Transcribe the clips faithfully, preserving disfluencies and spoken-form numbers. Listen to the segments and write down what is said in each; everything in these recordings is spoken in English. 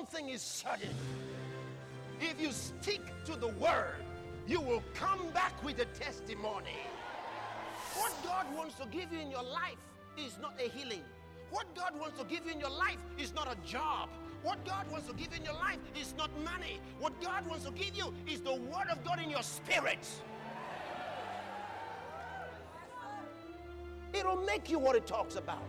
thing is certain. If you stick to the word, you will come back with a testimony. What God wants to give you in your life is not a healing. What God wants to give you in your life is not a job. What God wants to give you in your life is not money. What God wants to give you is the word of God in your spirit. It'll make you what it talks about.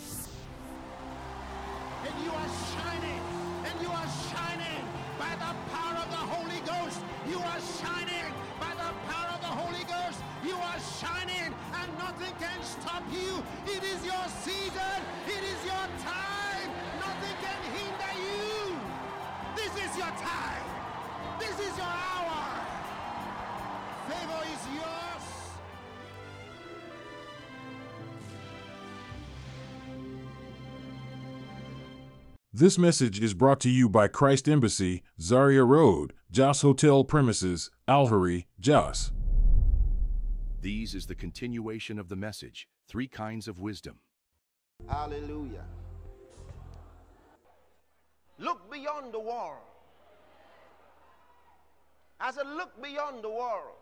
And you are shining, and you are shining by the power of the Holy Ghost. You are shining by the power of the Holy Ghost. You are shining, and nothing can stop you. It is your season. It is your time. Nothing can hinder you. This is your time. This is your hour. Favor is yours. This message is brought to you by Christ Embassy, Zaria Road, Jos Hotel Premises, Alhari, Jos. These is the continuation of the message, Three Kinds of Wisdom. Hallelujah. Look beyond the world. I said, look beyond the world.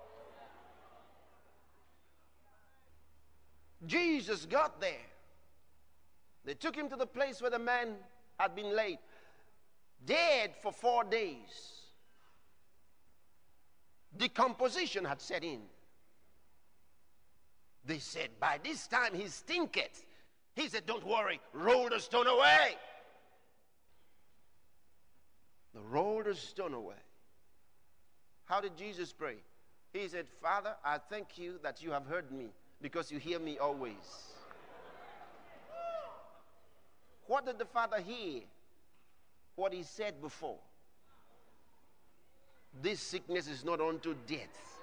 Jesus got there. They took him to the place where the man had been laid, dead for four days. Decomposition had set in. They said, by this time he stinketh. He said, don't worry, roll the stone away. They rolled the stone away. How did Jesus pray? He said, Father, I thank you that you have heard me, because you hear me always. What did the Father hear? What he said before. This sickness is not unto death.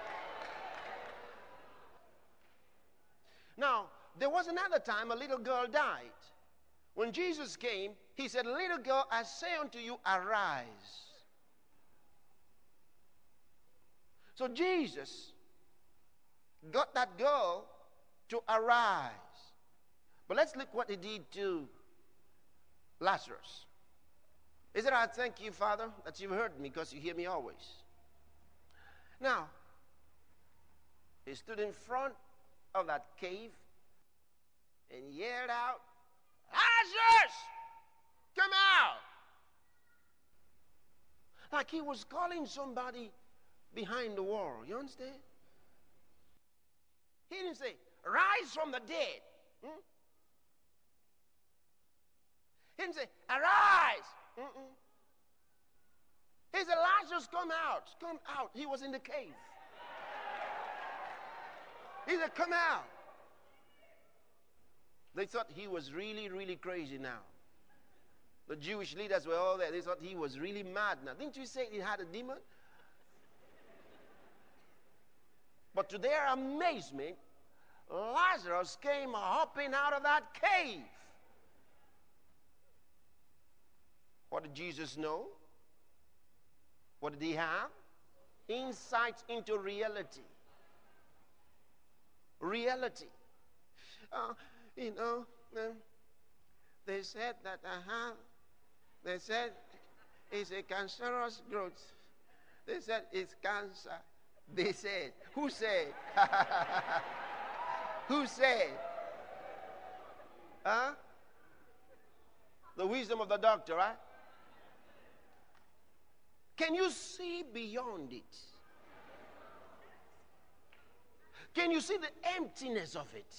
Now, there was another time a little girl died. When Jesus came, he said, little girl, I say unto you, arise. So Jesus got that girl to arise. But let's look what he did to Lazarus. He said, I thank you, Father, that you've heard me, because you hear me always. Now, he stood in front of that cave and yelled out, Lazarus, come out. Like he was calling somebody behind the wall. You understand? He didn't say, rise from the dead. Hmm? He didn't say, arise. Mm-mm. He said, Lazarus, come out. Come out. He was in the cave. He said, come out. They thought he was really, really crazy now. The Jewish leaders were all there. They thought he was really mad now. Didn't you say he had a demon? But to their amazement, Lazarus came hopping out of that cave. What did Jesus know? What did he have? Insight into reality. Reality. Uh, you know, um, they said that I have, they said it's a cancerous growth. They said it's cancer. They said, who said? Who said? Huh? The wisdom of the doctor, right? Can you see beyond it? Can you see the emptiness of it?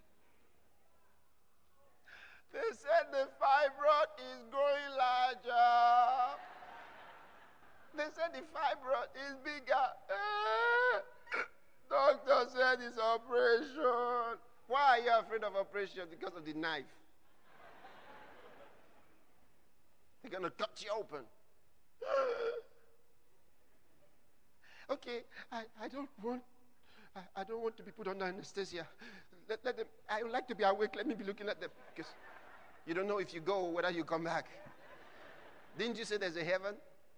They said the fibroid is growing larger. They said the fibroid is bigger. Eh, doctor said it's operation. Why are you afraid of operation? Because of the knife. They're going to cut you open. Okay, I, I don't want I, I don't want to be put under anesthesia. Let, let them, I would like to be awake. Let me be looking at them. Because you don't know if you go whether you come back. Didn't you say there's a heaven?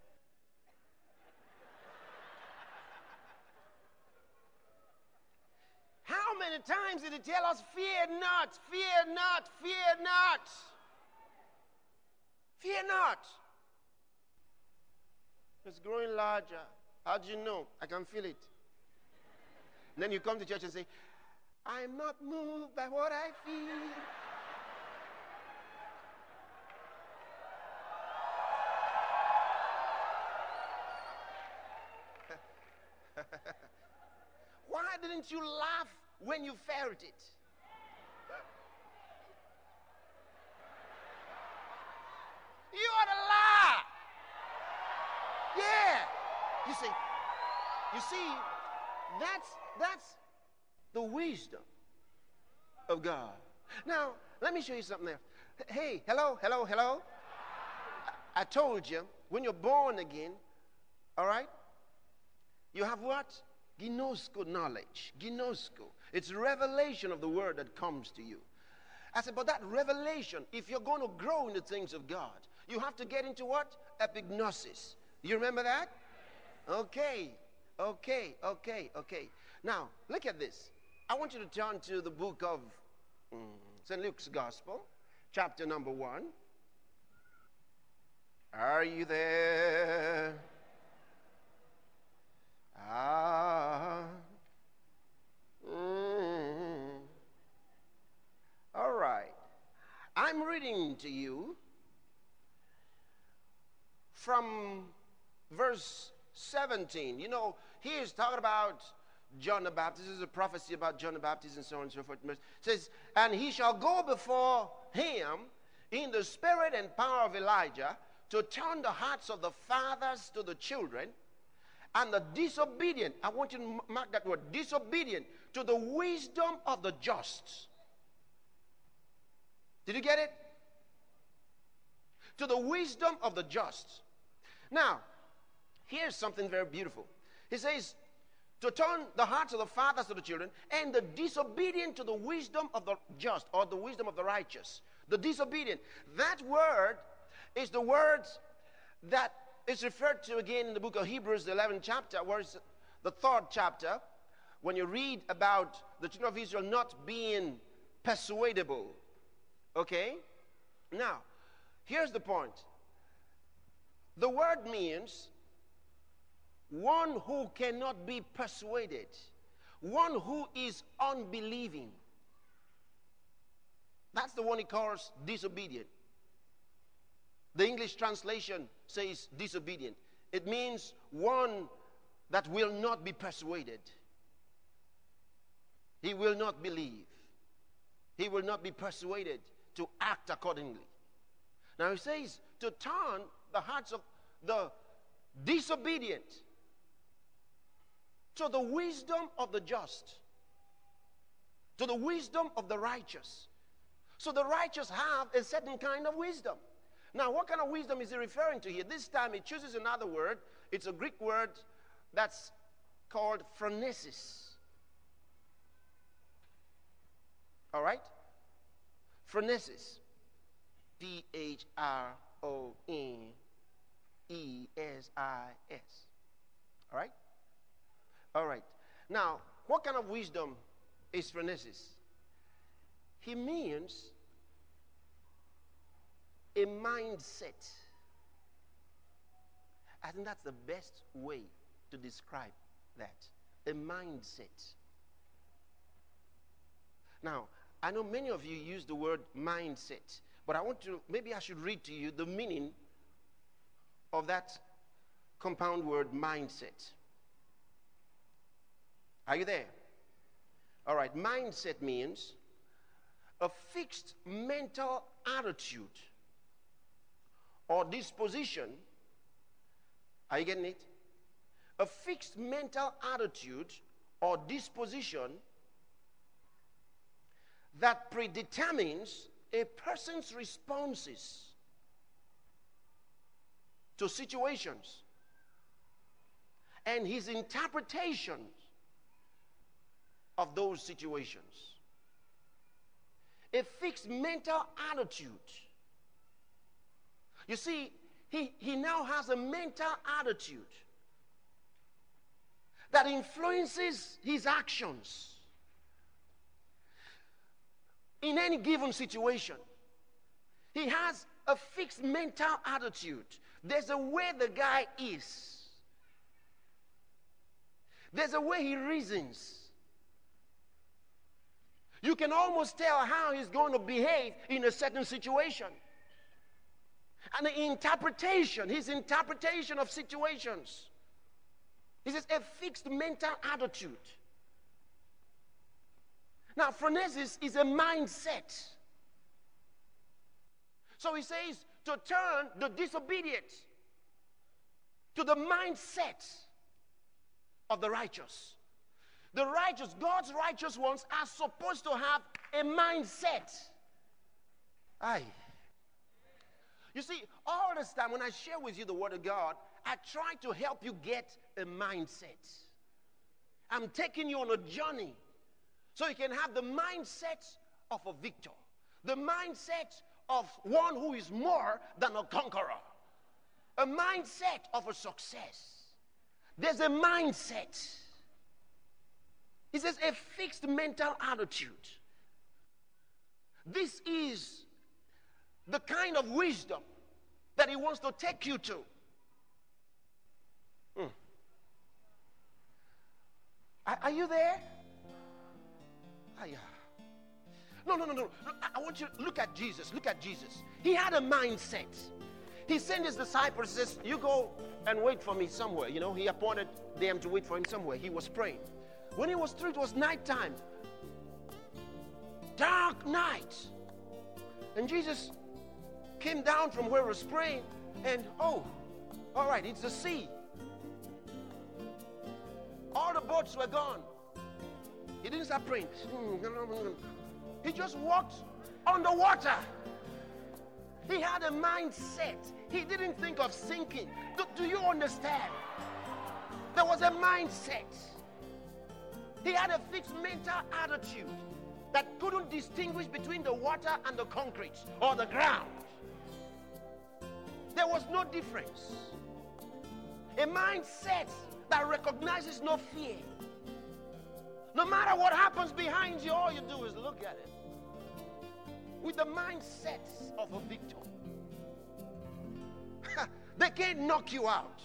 How many times did he tell us, fear not, fear not, fear not? Fear not. It's growing larger. How do you know? I can feel it. And then you come to church and say, I'm not moved by what I feel. Why didn't you laugh when you felt it? You ought to laugh. Yeah. You see, you see, that's that's the wisdom of God. Now, let me show you something else. Hey, hello, hello, hello. I, I told you, when you're born again, all right, you have what? Gnosko knowledge. Gnosko. It's revelation of the word that comes to you. I said, but that revelation, if you're going to grow in the things of God, you have to get into what? Epignosis. You remember that? Okay, okay, okay, okay. Now, look at this. I want you to turn to the book of mm, Saint Luke's Gospel, chapter number one. Are you there? Ah. Mm. All right. I'm reading to you from verse seventeen. You know, he is talking about John the Baptist. This is a prophecy about John the Baptist and so on and so forth. It says, and he shall go before him in the spirit and power of Elijah to turn the hearts of the fathers to the children and the disobedient. I want you to mark that word, disobedient, to the wisdom of the just. Did you get it? To the wisdom of the just. Now, here's something very beautiful. He says, to turn the hearts of the fathers to the children, and the disobedient to the wisdom of the just, or the wisdom of the righteous. The disobedient. That word is the word that is referred to again in the book of Hebrews, the eleventh chapter, where it's the third chapter, when you read about the children of Israel not being persuadable. Okay? Now, here's the point. The word means one who cannot be persuaded, one who is unbelieving. That's the one he calls disobedient. The English translation says disobedient. It means one that will not be persuaded. He will not believe. He will not be persuaded to act accordingly. Now he says to turn the hearts of the disobedient to the wisdom of the just, to the wisdom of the righteous. So the righteous have a certain kind of wisdom. Now, what kind of wisdom is he referring to here? This time he chooses another word. It's a Greek word that's called phronesis. All right? Phronesis. P H R O N E S I S. All right? All right. Now, what kind of wisdom is phronesis? He means a mindset. I think that's the best way to describe that. A mindset. Now, I know many of you use the word mindset, but I want to, maybe I should read to you the meaning of that compound word mindset. Are you there? All right. Mindset means a fixed mental attitude or disposition. Are you getting it? A fixed mental attitude or disposition that predetermines a person's responses to situations and his interpretations of those situations. A fixed mental attitude. You see, he, he now has a mental attitude that influences his actions in any given situation. He has a fixed mental attitude. There's a way the guy is. There's a way he reasons. You can almost tell how he's going to behave in a certain situation. And the interpretation, his interpretation of situations. He says a fixed mental attitude. Now, phronesis is a mindset. So he says to turn the disobedient to the mindset of the righteous. The righteous, God's righteous ones, are supposed to have a mindset. Aye. You see, all this time when I share with you the Word of God, I try to help you get a mindset. I'm taking you on a journey so you can have the mindset of a victor, the mindset of one who is more than a conqueror, a mindset of a success. There's a mindset. He says a fixed mental attitude. This is the kind of wisdom that he wants to take you to. Hmm. Are, are you there? Ah, yeah. No, no, no, no. I want you to look at Jesus. Look at Jesus. He had a mindset. He sent his disciples, says, you go and wait for me somewhere. You know, he appointed them to wait for him somewhere. He was praying. When he was through, it was nighttime. Dark night. And Jesus came down from where he was praying, and oh, all right, it's the sea. All the boats were gone. He didn't start praying. He just walked on the water. He had a mindset. He didn't think of sinking. Do, do you understand? There was a mindset. He had a fixed mental attitude that couldn't distinguish between the water and the concrete or the ground. There was no difference. A mindset that recognizes no fear. No matter what happens behind you, all you do is look at it. With the mindset of a victor. They can't knock you out.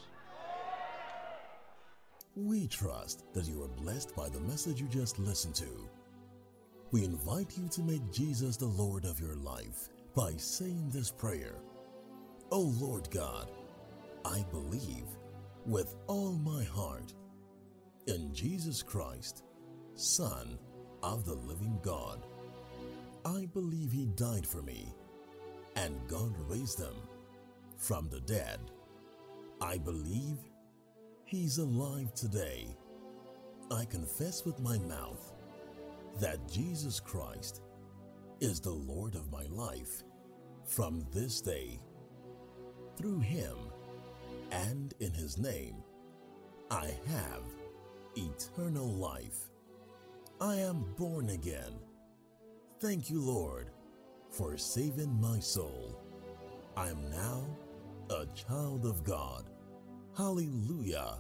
We trust that you are blessed by the message you just listened to. We invite you to make Jesus the Lord of your life by saying this prayer. Oh Lord God, I believe with all my heart in Jesus Christ, Son of the living God. I believe he died for me and God raised him from the dead. I believe he's alive today. I confess with my mouth that Jesus Christ is the Lord of my life from this day. Through him and in his name, I have eternal life. I am born again. Thank you, Lord, for saving my soul. I am now a child of God. Hallelujah.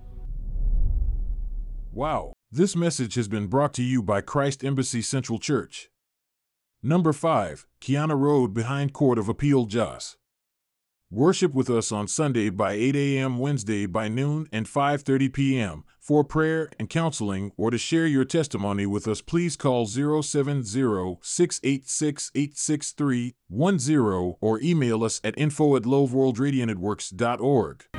Wow. This message has been brought to you by Christ Embassy Central Church. Number five, Kiana Road behind Court of Appeal, Jos. Worship with us on Sunday by eight a.m., Wednesday by noon, and five thirty p.m. For prayer and counseling or to share your testimony with us, please call zero seven zero, six eight six, eight six three, one zero or email us at info at loveworldradionetworks dot org.